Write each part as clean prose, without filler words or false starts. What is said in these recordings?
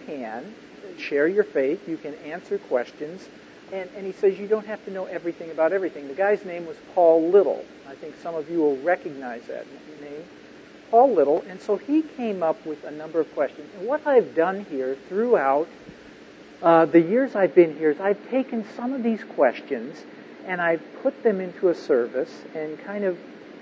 can share your faith. You can answer questions. And he says you don't have to know everything about everything. The guy's name was Paul Little. I think some of you will recognize that name. Paul Little. And so he came up with a number of questions. And what I've done here throughout the years I've been here is I've taken some of these questions and I've put them into a service and kind of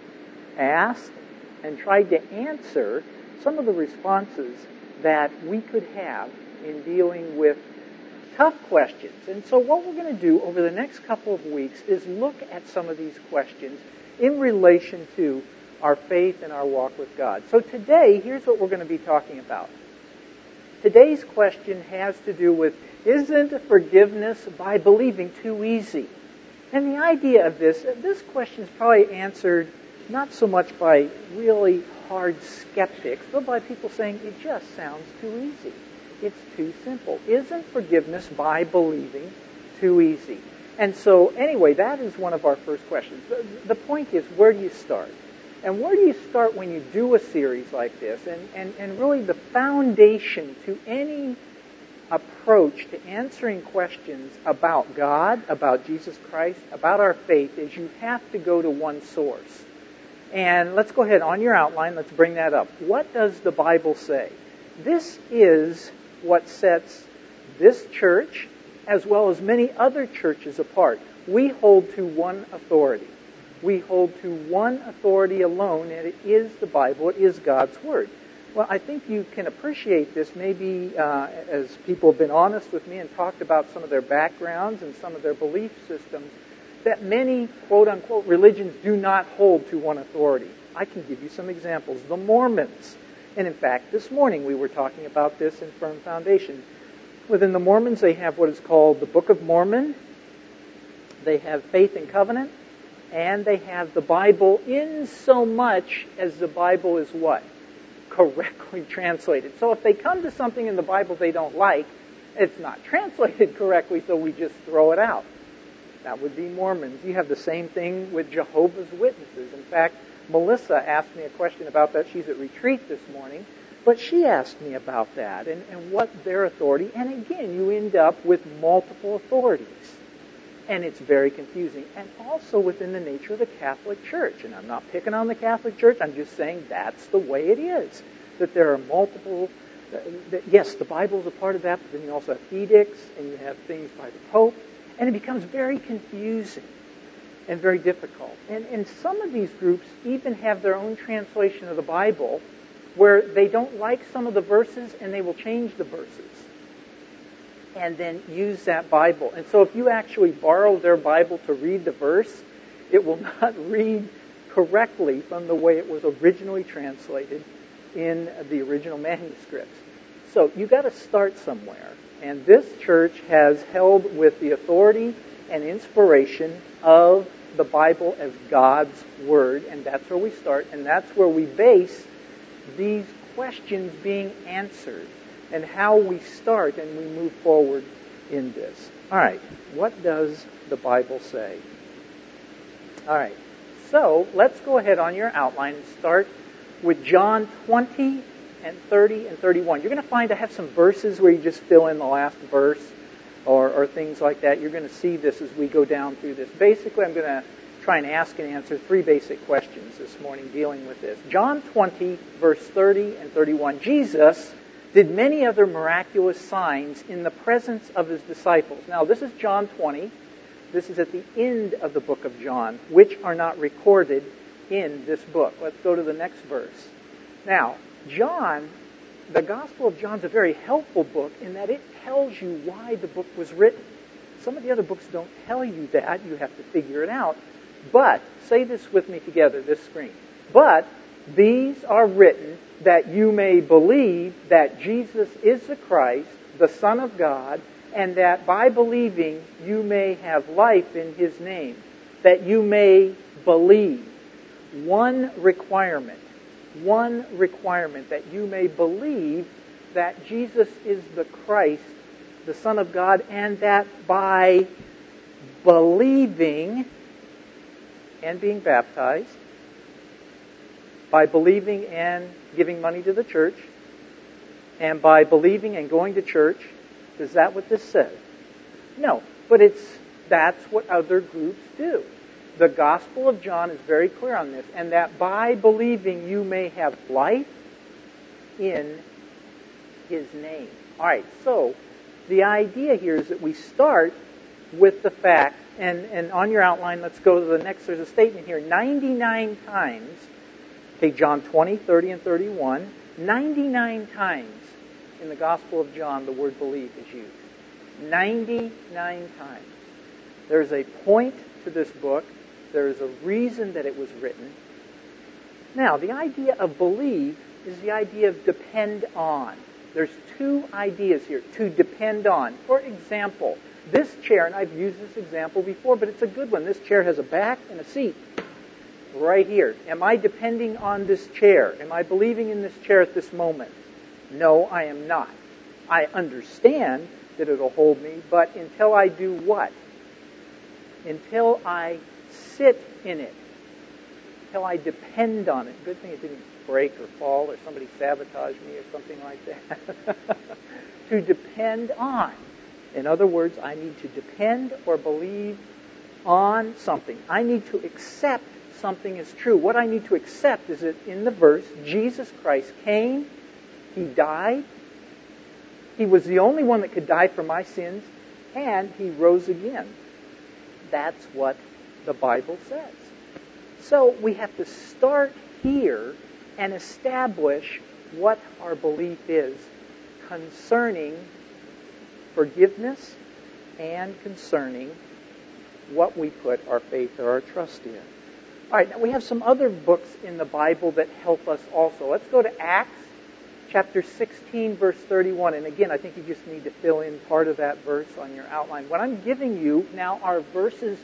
asked and tried to answer some of the responses that we could have in dealing with tough questions. And so what we're going to do over the next couple of weeks is look at some of these questions in relation to our faith and our walk with God. So today, here's what we're going to be talking about. Today's question has to do with, isn't forgiveness by believing too easy? And the idea of this question is probably answered not so much by really hard skeptics, but by people saying it just sounds too easy. It's too simple. Isn't forgiveness by believing too easy? And so, anyway, that is one of our first questions. The point is, where do you start? And where do you start when you do a series like this? And really the foundation to any approach to answering questions about God, about Jesus Christ, about our faith, is you have to go to one source. And let's go ahead, on your outline, let's bring that up. What does the Bible say? This is what sets this church, as well as many other churches, apart. We hold to one authority. We hold to one authority alone, and it is the Bible. It is God's Word. Well, I think you can appreciate this maybe as people have been honest with me and talked about some of their backgrounds and some of their belief systems, that many, quote-unquote, religions do not hold to one authority. I can give you some examples. The Mormons. And in fact, this morning we were talking about this in Firm Foundation. Within the Mormons, they have what is called the Book of Mormon. They have Faith and Covenant. And they have the Bible in so much as the Bible is what? Correctly translated. So if they come to something in the Bible they don't like, it's not translated correctly, so we just throw it out. That would be Mormons. You have the same thing with Jehovah's Witnesses. In fact, Melissa asked me a question about that. She's at retreat this morning. But she asked me about that and what their authority. And again, you end up with multiple authorities. And it's very confusing. And also within the nature of the Catholic Church. And I'm not picking on the Catholic Church. I'm just saying that's the way it is. That there are multiple... yes, the Bible is a part of that, but then you also have edicts, and you have things by the Pope. And it becomes very confusing and very difficult. And some of these groups even have their own translation of the Bible where they don't like some of the verses and they will change the verses and then use that Bible. And so if you actually borrow their Bible to read the verse, it will not read correctly from the way it was originally translated in the original manuscripts. So you've got to start somewhere. And this church has held with the authority and inspiration of the Bible as God's Word, and that's where we start, and that's where we base these questions being answered and how we start and we move forward in this. All right, what does the Bible say? All right, so let's go ahead on your outline and start with John 20 and 30 and 31. You're going to find I have some verses where you just fill in the last verse or things like that. You're going to see this as we go down through this. Basically, I'm going to try and ask and answer three basic questions this morning dealing with this. John 20, verse 30 and 31. Jesus did many other miraculous signs in the presence of his disciples. Now, this is John 20. This is at the end of the book of John, which are not recorded in this book. Let's go to the next verse. Now, John, the Gospel of John is a very helpful book in that it tells you why the book was written. Some of the other books don't tell you that. You have to figure it out. But, say this with me together, this screen. But these are written that you may believe that Jesus is the Christ, the Son of God, and that by believing you may have life in his name. That you may believe. One requirement, that you may believe that Jesus is the Christ, the Son of God, and that by believing and being baptized, by believing and giving money to the church, and by believing and going to church. Is that what this says? No, but that's what other groups do. The Gospel of John is very clear on this, and that by believing you may have life in His name. All right, so the idea here is that we start with the fact, and on your outline, let's go to the next. There's a statement here. 99 times, take John 20, 30, and 31, 99 times in the Gospel of John the word believe is used. 99 times. There's a point to this book. There's a reason that it was written. Now, the idea of believe is the idea of depend on. There's two ideas here. To depend on. For example, this chair, and I've used this example before, but it's a good one. This chair has a back and a seat right here. Am I depending on this chair? Am I believing in this chair at this moment? No, I am not. I understand that it'll hold me, but until I do what? Until I sit in it. Until I depend on it. Good thing it didn't break or fall or somebody sabotage me or something like that. To depend on. In other words, I need to depend or believe on something. I need to accept something is true. What I need to accept is that in the verse, Jesus Christ came, He died, He was the only one that could die for my sins, and He rose again. That's what the Bible says. So we have to start here and establish what our belief is concerning forgiveness and concerning what we put our faith or our trust in. All right, now we have some other books in the Bible that help us also. Let's go to Acts chapter 16, verse 31. And again, I think you just need to fill in part of that verse on your outline. What I'm giving you now are verses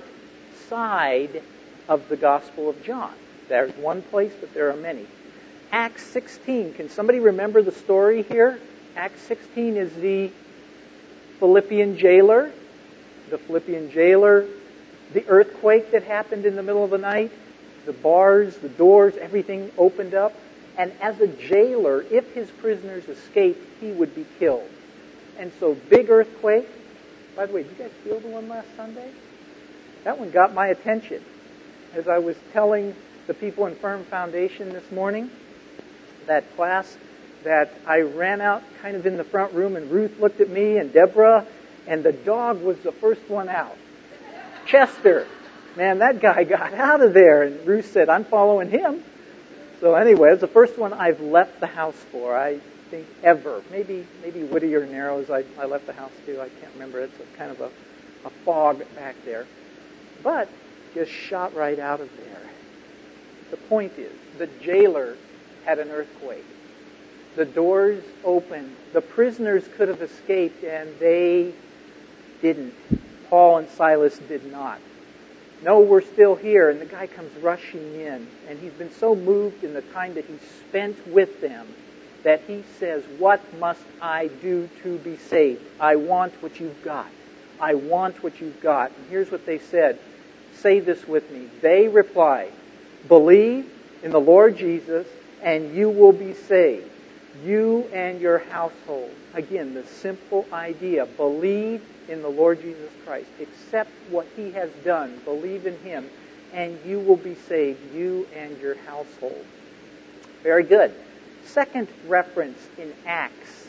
outside of the Gospel of John. There's one place, but there are many. Acts 16. Can somebody remember the story here? Acts 16 is the Philippian jailer. The Philippian jailer, the earthquake that happened in the middle of the night, the bars, the doors, everything opened up. And as a jailer, if his prisoners escaped, he would be killed. And so, big earthquake. By the way, did you guys feel the one last Sunday? That one got my attention. As I was telling the people in Firm Foundation this morning, that class, that I ran out kind of in the front room, and Ruth looked at me and Deborah, and the dog was the first one out. Chester. Man, that guy got out of there. And Ruth said, I'm following him. So anyway, it's the first one I've left the house for, I think, ever. Maybe Whittier Narrows I left the house too. I can't remember. It's a kind of a fog back there. But just shot right out of there. The point is, the jailer had an earthquake. The doors opened. The prisoners could have escaped, and they didn't. Paul and Silas did not. No, we're still here. And the guy comes rushing in. And he's been so moved in the time that he's spent with them that he says, what must I do to be saved? I want what you've got. I want what you've got. And here's what they said. Say this with me. They replied, believe in the Lord Jesus and you will be saved. You and your household. Again, the simple idea. Believe in the Lord Jesus Christ. Accept what He has done. Believe in Him. And you will be saved. You and your household. Very good. Second reference in Acts.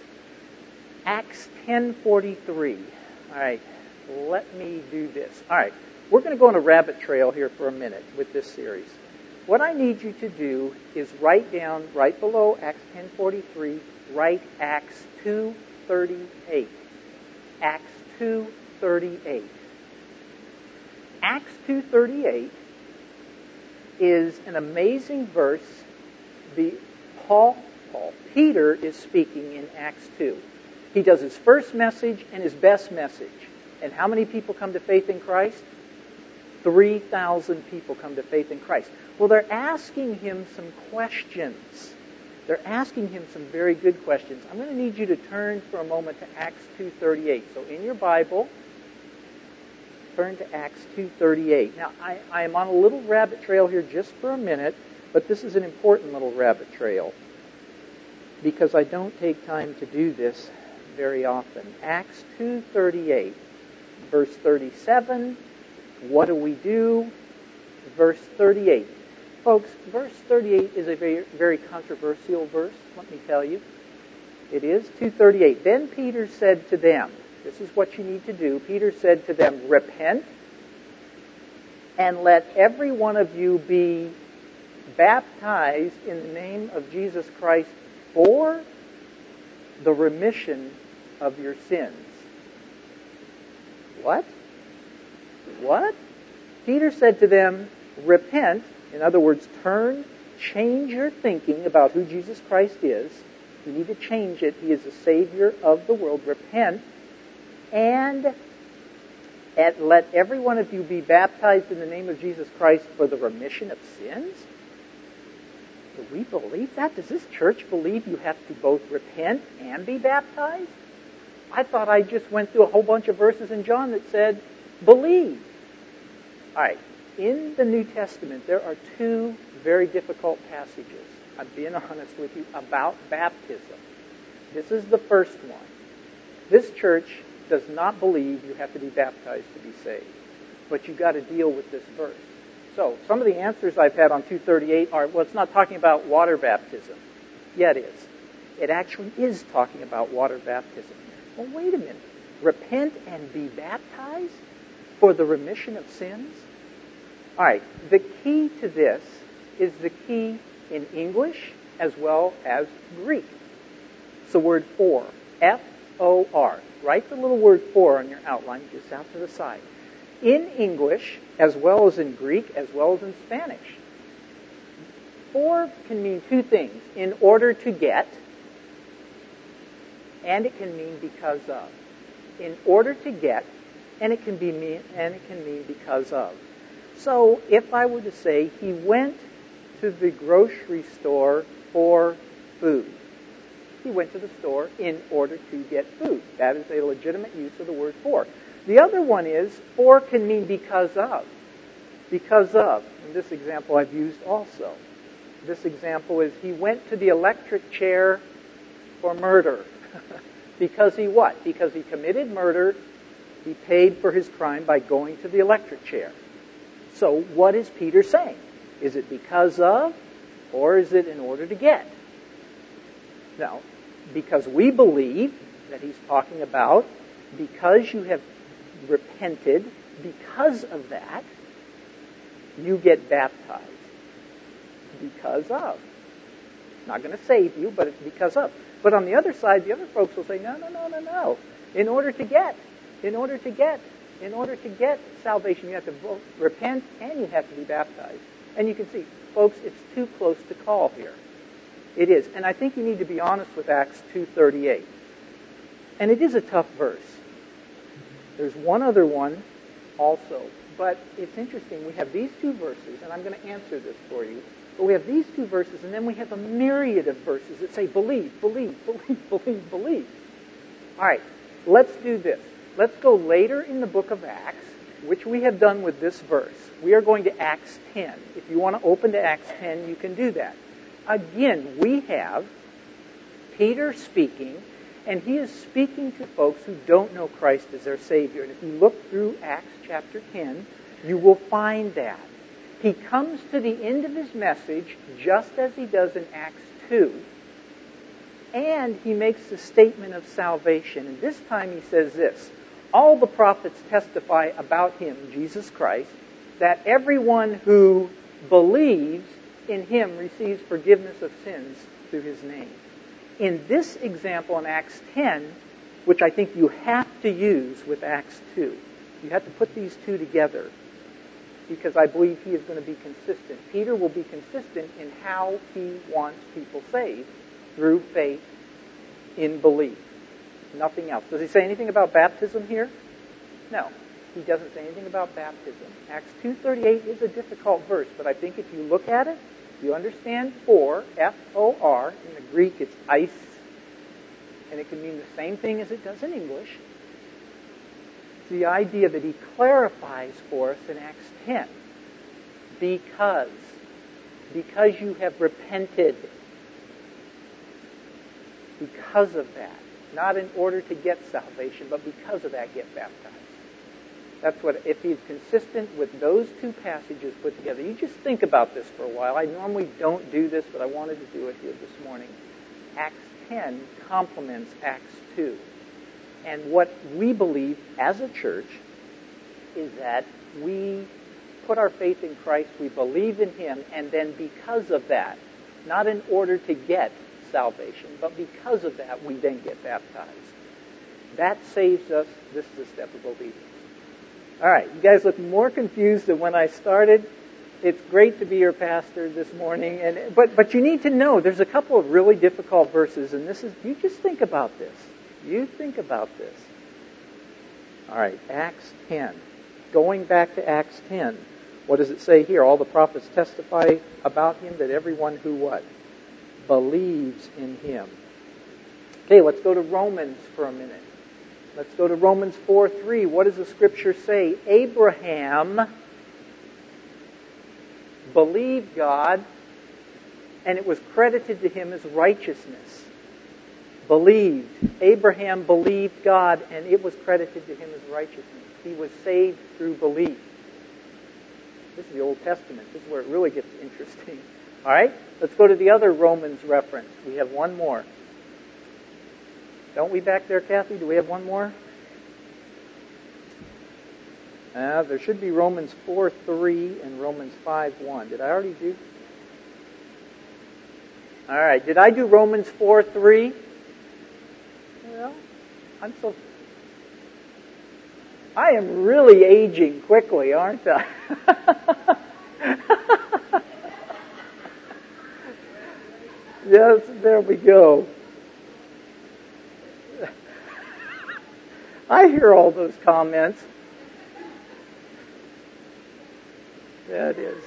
Acts 10:43. All right. Let me do this. All right. We're going to go on a rabbit trail here for a minute with this series. What I need you to do is write down, right below Acts 10:43, write Acts 2:38. Acts 2:38. Acts 2:38 is an amazing verse. Peter is speaking in Acts 2. He does his first message and his best message. And how many people come to faith in Christ? 3,000 people come to faith in Christ. Well, they're asking him some questions. They're asking him some very good questions. I'm going to need you to turn for a moment to Acts 2:38. So in your Bible, turn to Acts 2:38. Now, I am on a little rabbit trail here just for a minute, but this is an important little rabbit trail. because I don't take time to do this very often. Acts 2:38, verse 37, what do we do? Verse 38. Folks, verse 38 is a very, very controversial verse, let me tell you. It is 2:38. Then Peter said to them, this is what you need to do. Peter said to them, repent and let every one of you be baptized in the name of Jesus Christ for the remission of your sins. What? What? Peter said to them, repent, in other words, change your thinking about who Jesus Christ is. You need to change it. He is the Savior of the world. Repent, and let every one of you be baptized in the name of Jesus Christ for the remission of sins? Do we believe that? Does this church believe you have to both repent and be baptized? I thought I just went through a whole bunch of verses in John that said, believe. All right. In the New Testament, there are two very difficult passages, I'm being honest with you, about baptism. This is the first one. This church does not believe you have to be baptized to be saved. But you've got to deal with this verse. So, some of the answers I've had on 238 are, well, it's not talking about water baptism. Yeah, it is. It actually is talking about water baptism. Well, wait a minute. Repent and be baptized for the remission of sins? All right. The key to this is the key in English as well as Greek. It's the word for. F-O-R. Write the little word for on your outline just out to the side. In English, as well as in Greek, as well as in Spanish, for can mean two things. In order to get, and it can mean because of. In order to get, and it can mean because of. So, if I were to say he went to the grocery store for food. He went to the store in order to get food. That is a legitimate use of the word for. The other one is, for can mean because of. Because of. In this example I've used also. This example is, he went to the electric chair for murder. Because he what? Because he committed murder. He paid for his crime by going to the electric chair. So what is Peter saying? Is it because of, or is it in order to get? Now, because we believe that he's talking about because you have repented, because of that, you get baptized. Because of. Not going to save you, but it's because of. But on the other side, the other folks will say, no. In order to get salvation, you have to both repent and you have to be baptized. And you can see, folks, it's too close to call here. It is. And I think you need to be honest with Acts 2:38. And it is a tough verse. There's one other one also. But it's interesting. We have these two verses, and I'm going to answer this for you. But we have these two verses, and then we have a myriad of verses that say, believe, believe, believe, believe, believe. All right, let's do this. Let's go later in the book of Acts, which we have done with this verse. We are going to Acts 10. If you want to open to Acts 10, you can do that. Again, we have Peter speaking, and he is speaking to folks who don't know Christ as their Savior. And if you look through Acts chapter 10, you will find that. He comes to the end of his message just as he does in Acts 2. And he makes the statement of salvation. And this time he says this: all the prophets testify about him, Jesus Christ, that everyone who believes in him receives forgiveness of sins through his name. In this example in Acts 10, which I think you have to use with Acts 2, you have to put these two together, because I believe he is going to be consistent. Peter will be consistent in how he wants people saved through faith in belief. Nothing else. Does he say anything about baptism here? No. He doesn't say anything about baptism. Acts 2:38 is a difficult verse, but I think if you look at it, you understand for, F-O-R, in the Greek it's ice, and it can mean the same thing as it does in English. It's the idea that he clarifies for us in Acts 10. Because you have repented. because of that. Not in order to get salvation, but because of that, get baptized. That's what, if he's consistent with those two passages put together. You just think about this for a while. I normally don't do this, but I wanted to do it here this morning. Acts 10 complements Acts 2. And what we believe as a church is that we put our faith in Christ, we believe in Him, and then because of that, not in order to get salvation, but because of that, we then get baptized. That saves us. This is a step of obedience. All right, you guys look more confused than when I started. It's great to be your pastor this morning, but you need to know there's a couple of really difficult verses, and you just think about this. You think about this. All right, Acts 10. Going back to Acts 10, what does it say here? All the prophets testify about Him, that everyone who what? Believes in Him. Okay, let's go to Romans for a minute. Let's go to Romans 4:3. What does the Scripture say? Abraham believed God, and it was credited to him as righteousness. Believed. Abraham believed God, and it was credited to him as righteousness. He was saved through belief. This is the Old Testament. This is where it really gets interesting. All right? Let's go to the other Romans reference. We have one more. Don't we back there, Kathy? Do we have one more? There should be Romans 4:3 and Romans 5:1. Did I already do? All right. Did I do Romans 4:3? Well, I am really aging quickly, aren't I? Yes, there we go. I hear all those comments. That is.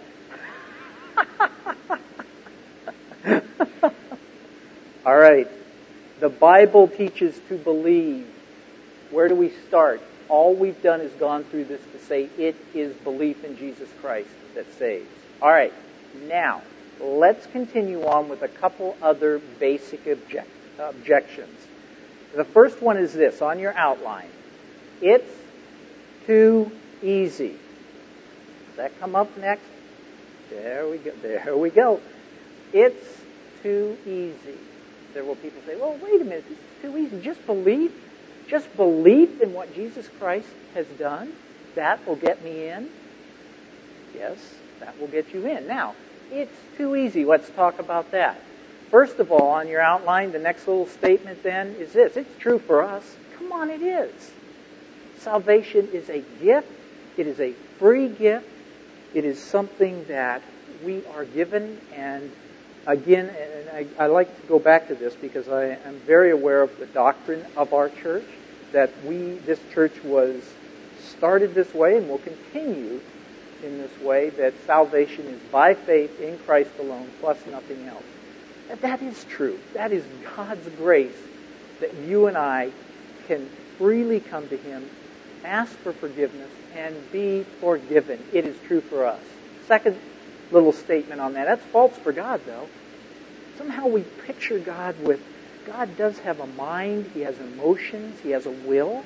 All right. The Bible teaches to believe. Where do we start? All we've done is gone through this to say it is belief in Jesus Christ that saves. All right. Now, let's continue on with a couple other basic objections. The first one is this, on your outline. It's too easy. Does that come up next? There we go. There we go. It's too easy. There will people say, well, wait a minute, this is too easy. Just believe. Just belief in what Jesus Christ has done. That will get me in. Yes, that will get you in. Now, it's too easy. Let's talk about that. First of all, on your outline, the next little statement then is this. It's true for us. Come on, it is. Salvation is a gift. It is a free gift. It is something that we are given. And again, and I like to go back to this because I am very aware of the doctrine of our church, that this church was started this way and will continue in this way, that salvation is by faith in Christ alone, plus nothing else. That is true. That is God's grace that you and I can freely come to Him, ask for forgiveness, and be forgiven. It is true for us. Second little statement on that. That's false for God, though. Somehow we picture God does have a mind, He has emotions, He has a will.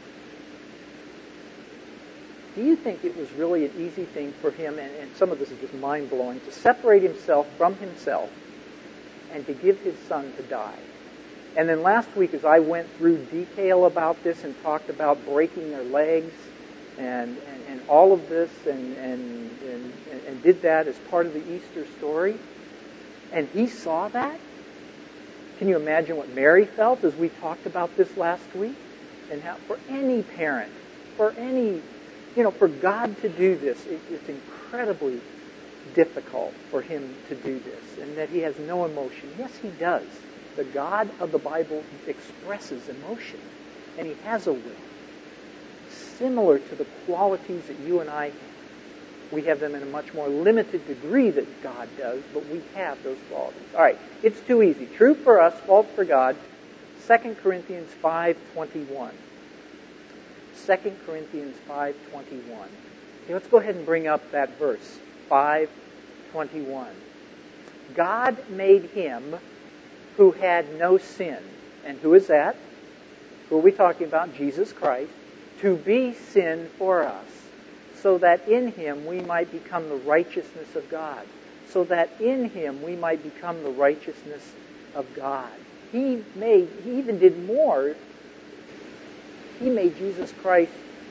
Do you think it was really an easy thing for Him, and some of this is just mind-blowing, to separate Himself from Himself and to give His Son to die? And then last week, as I went through detail about this and talked about breaking their legs and all of this and did that as part of the Easter story, and He saw that, can you imagine what Mary felt as we talked about this last week? And how, for any parent, for God to do this, it's incredibly difficult for Him to do this, and that He has no emotion. Yes, He does. The God of the Bible expresses emotion, and He has a will, similar to the qualities that you and I have. We have them in a much more limited degree than God does, but we have those qualities. All right, it's too easy. True for us, false for God. 2 Corinthians 5:21. 2 Corinthians 5:21. Okay, let's go ahead and bring up that verse. 5:21. God made Him who had no sin. And who is that? Who are we talking about? Jesus Christ. To be sin for us, so that in Him we might become the righteousness of God. So that in Him we might become the righteousness of God. He even did more. He made Jesus Christ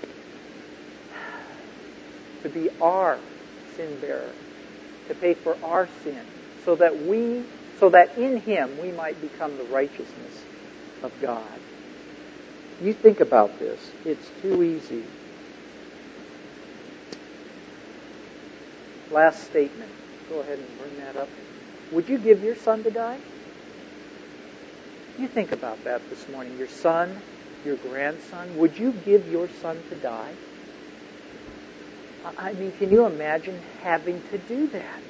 to be our sin bearer, to pay for our sin, so that in Him we might become the righteousness of God. You think about this. It's too easy. Last statement. Go ahead and bring that up. Would you give your son to die? You think about that this morning. Your son, your grandson, would you give your son to die? I mean, can you imagine having to do that?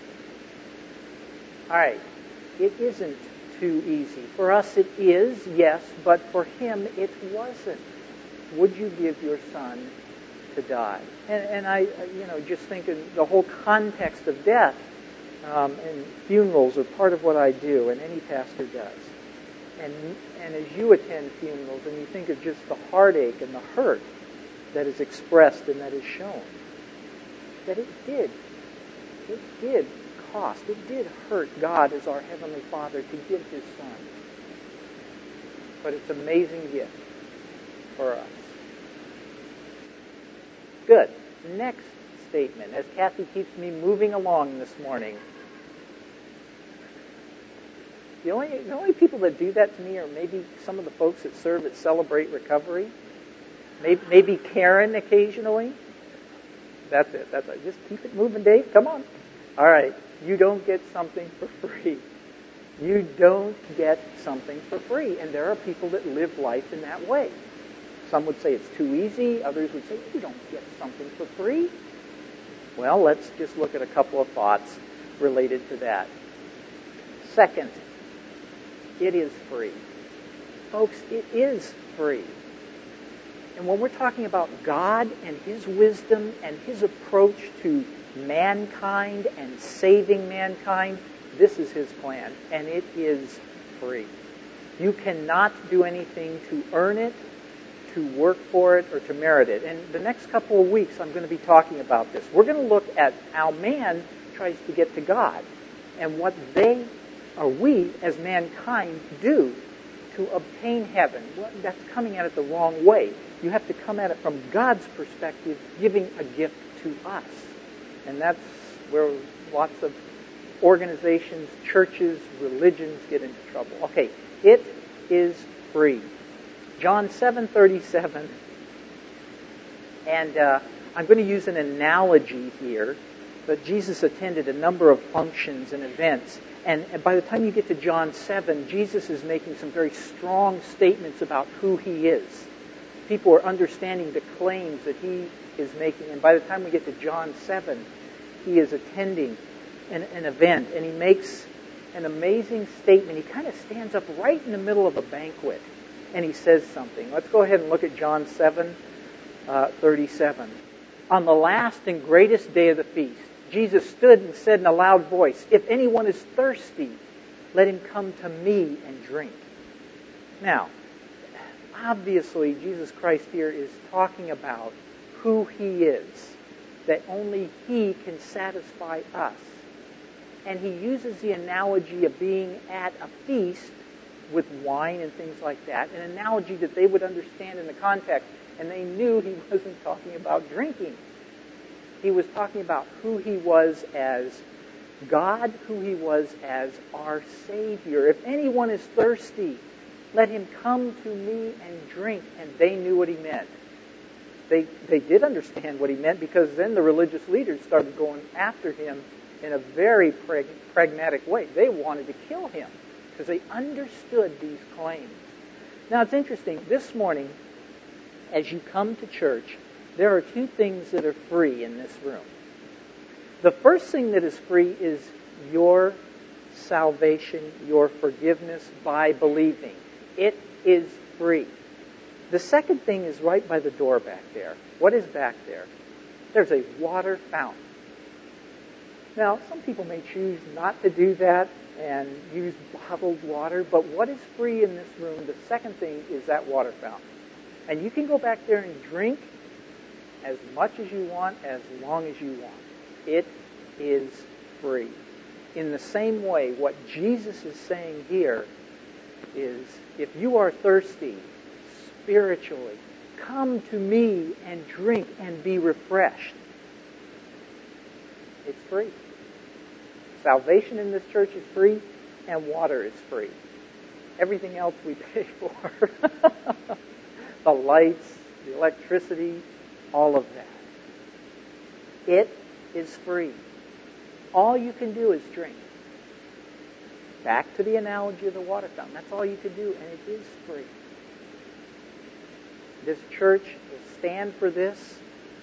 All right. It isn't too easy. For us it is, yes, but for him it wasn't. Would you give your son to die? And I just think in the whole context of death, and funerals are part of what I do, and any pastor does. And as you attend funerals and you think of just the heartache and the hurt that is expressed and that is shown, that it did cost, it did hurt God as our Heavenly Father to give His Son. But it's an amazing gift for us. Good. Next statement, as Kathy keeps me moving along this morning. The only people that do that to me are maybe some of the folks that serve at Celebrate Recovery. Maybe Karen occasionally. That's it. Just keep it moving, Dave. Come on. All right. You don't get something for free. You don't get something for free. And there are people that live life in that way. Some would say it's too easy. Others would say, you don't get something for free. Well, let's just look at a couple of thoughts related to that. Second, it is free. Folks, it is free. And when we're talking about God and His wisdom and His approach to mankind and saving mankind, this is His plan, and it is free. You cannot do anything to earn it, to work for it, or to merit it. And the next couple of weeks I'm going to be talking about this. We're going to look at how man tries to get to God and what we as mankind do to obtain heaven. Well, that's coming at it the wrong way. You have to come at it from God's perspective, giving a gift to us. And that's where lots of organizations, churches, religions get into trouble. Okay, it is free. John 7:37. And I'm going to use an analogy here, but Jesus attended a number of functions and events. And by the time you get to John 7, Jesus is making some very strong statements about who He is. People are understanding the claims that He is making. And by the time we get to John 7, He is attending an event, and He makes an amazing statement. He kind of stands up right in the middle of a banquet, and He says something. Let's go ahead and look at John 7:37. On the last and greatest day of the feast, Jesus stood and said in a loud voice, "If anyone is thirsty, let him come to me and drink." Now, obviously, Jesus Christ here is talking about who He is, that only He can satisfy us. And He uses the analogy of being at a feast with wine and things like that, an analogy that they would understand in the context, and they knew He wasn't talking about drinking. He was talking about who He was as God, who He was as our Savior. If anyone is thirsty, let him come to me and drink. And they knew what He meant. They did understand what He meant, because then the religious leaders started going after Him in a very pragmatic way. They wanted to kill Him because they understood these claims. Now, it's interesting. This morning, as you come to church, there are two things that are free in this room. The first thing that is free is your salvation, your forgiveness by believing. It is free. The second thing is right by the door back there. What is back there? There's a water fountain. Now, some people may choose not to do that and use bottled water, but what is free in this room, the second thing, is that water fountain. And you can go back there and drink as much as you want, as long as you want. It is free. In the same way, what Jesus is saying here is, if you are thirsty spiritually, come to me and drink and be refreshed. It's free. Salvation in this church is free, and water is free. Everything else we pay for. The lights, the electricity, all of that. It is free. All you can do is drink. Back to the analogy of the water fountain. That's all you can do, and it is free. This church will stand for this.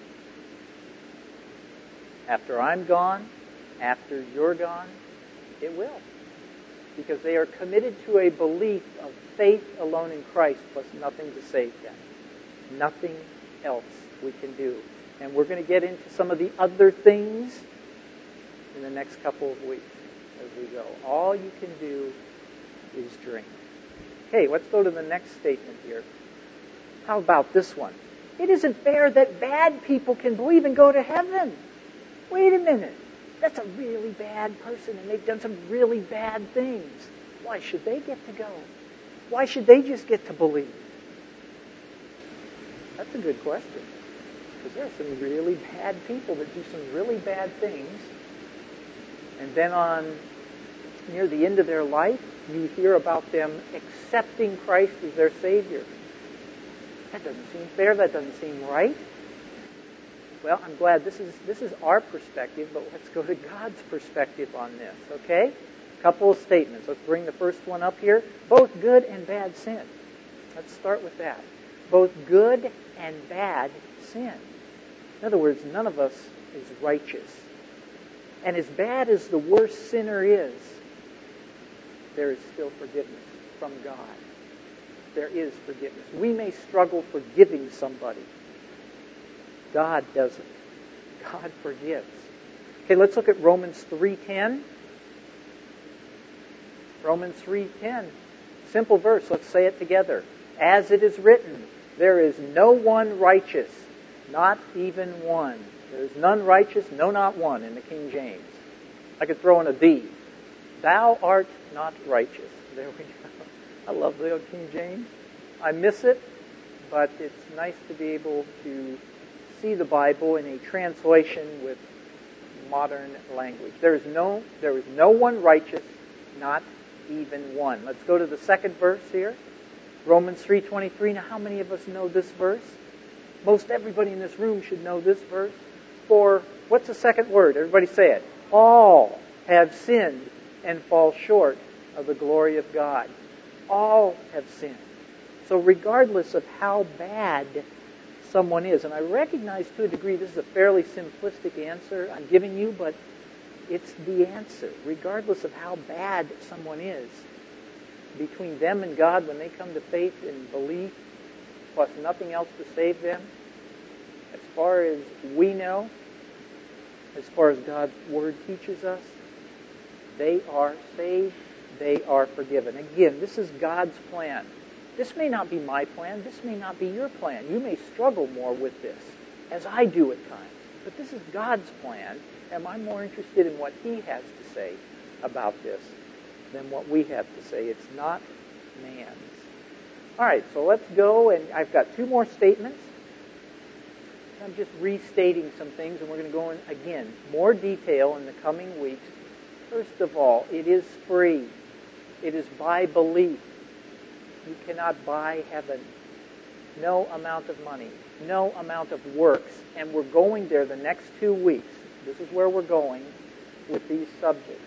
After I'm gone, after you're gone, it will. Because they are committed to a belief of faith alone in Christ plus nothing to save them. Nothing else we can do. And we're going to get into some of the other things in the next couple of weeks as we go. All you can do is drink. Okay, let's go to the next statement here. How about this one? It isn't fair that bad people can believe and go to heaven. Wait a minute. That's a really bad person, and they've done some really bad things. Why should they get to go? Why should they just get to believe? That's a good question. Because there are some really bad people that do some really bad things. And then near the end of their life, you hear about them accepting Christ as their Savior. That doesn't seem fair. That doesn't seem right. Well, I'm glad this is our perspective, but let's go to God's perspective on this, okay? A couple of statements. Let's bring the first one up here. Both good and bad sin. Let's start with that. Both good and bad sin. In other words, none of us is righteous. And as bad as the worst sinner is, there is still forgiveness from God. There is forgiveness. We may struggle forgiving somebody. God doesn't. God forgives. Okay, let's look at Romans 3:10. Romans 3:10. Simple verse. Let's say it together. As it is written, there is no one righteous, not even one. There is none righteous, no, not one, in the King James. I could throw in a thee. Thou art not righteous. There we go. I love the old King James. I miss it, but it's nice to be able to see the Bible in a translation with modern language. There is no one righteous, not even one. Let's go to the second verse here. Romans 3:23. Now, how many of us know this verse? Most everybody in this room should know this verse. For, what's the second word? Everybody say it. All have sinned and fall short of the glory of God. All have sinned. So regardless of how bad someone is, and I recognize to a degree this is a fairly simplistic answer I'm giving you, but it's the answer. Regardless of how bad someone is, between them and God, when they come to faith and belief, plus nothing else to save them, as far as we know, as far as God's Word teaches us, they are saved, they are forgiven. Again, this is God's plan. This may not be my plan. This may not be your plan. You may struggle more with this, as I do at times. But this is God's plan, and I'm more interested in what He has to say about this than what we have to say. It's not man's. All right, so let's go, and I've got two more statements. I'm just restating some things, and we're going to go in, again, more detail in the coming weeks. First of all, it is free. It is by belief. You cannot buy heaven. No amount of money. No amount of works. And we're going there the next 2 weeks. This is where we're going with these subjects.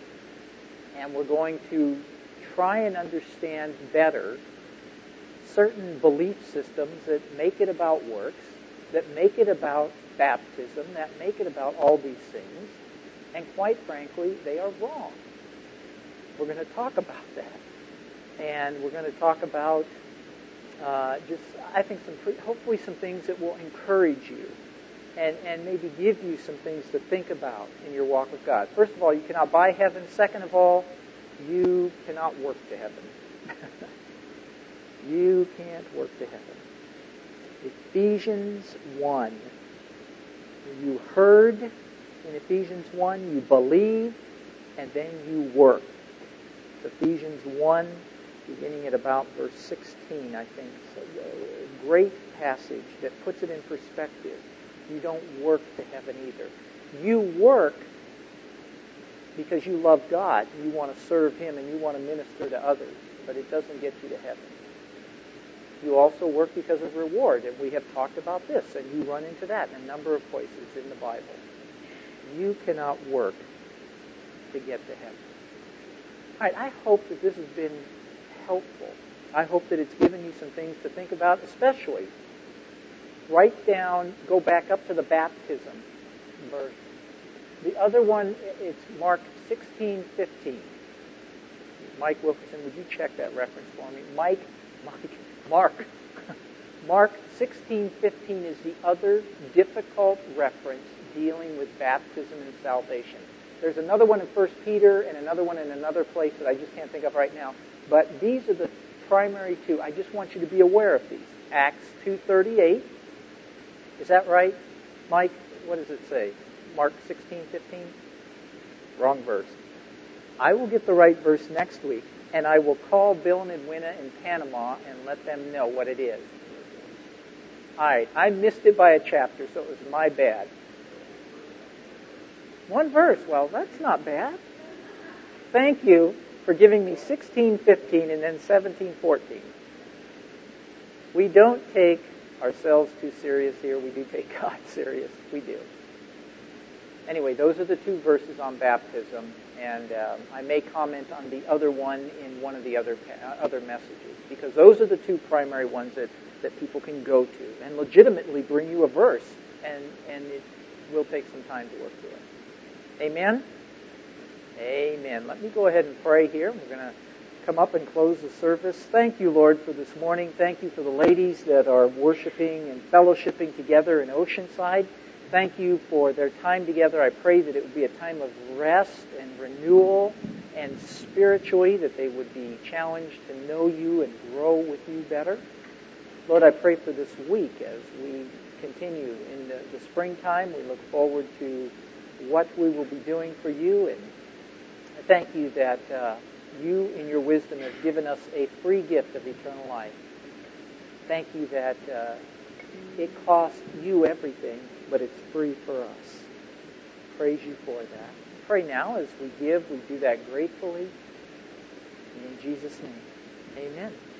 And we're going to try and understand better certain belief systems that make it about works, that make it about baptism, that make it about all these things. And quite frankly, they are wrong. We're going to talk about that. And we're going to talk about hopefully some things that will encourage you and maybe give you some things to think about in your walk with God. First of all, you cannot buy heaven. Second of all, you cannot work to heaven. You can't work to heaven. Ephesians 1. You heard in Ephesians 1, you believe, and then you work. Ephesians 1, beginning at about verse 16, I think. It's a great passage that puts it in perspective. You don't work to heaven either. You work because you love God. You want to serve Him and you want to minister to others, but it doesn't get you to heaven. You also work because of reward, and we have talked about this, and you run into that in a number of places in the Bible. You cannot work to get to heaven. All right, I hope that this has been helpful. I hope that it's given you some things to think about, especially write down, go back up to the baptism verse. The other one, it's Mark 16:15. Mike Wilkerson, would you check that reference for me? Mark 16:15 is the other difficult reference dealing with baptism and salvation. There's another one in 1 Peter and another one in another place that I just can't think of right now. But these are the primary two. I just want you to be aware of these. Acts 2:38. Is that right? Mike, what does it say? Mark 16:15? Wrong verse. I will get the right verse next week, and I will call Bill and Edwina in Panama and let them know what it is. All right, I missed it by a chapter, so it was my bad. One verse. Well, that's not bad. Thank you for giving me 16:15 and then 17:14. We don't take ourselves too serious here. We do take God serious. We do. Anyway, those are the two verses on baptism, and I may comment on the other one in one of the other messages, because those are the two primary ones that people can go to and legitimately bring you a verse, and it will take some time to work through it. Amen? Amen. Let me go ahead and pray here. We're going to come up and close the service. Thank you, Lord, for this morning. Thank you for the ladies that are worshiping and fellowshipping together in Oceanside. Thank you for their time together. I pray that it would be a time of rest and renewal, and spiritually that they would be challenged to know you and grow with you better. Lord, I pray for this week as we continue in the springtime. We look forward to what we will be doing for you, and I thank you that you, in your wisdom, have given us a free gift of eternal life. Thank you that it costs you everything, but it's free for us. Praise you for that. Pray now as we give, we do that gratefully. In Jesus' name, amen.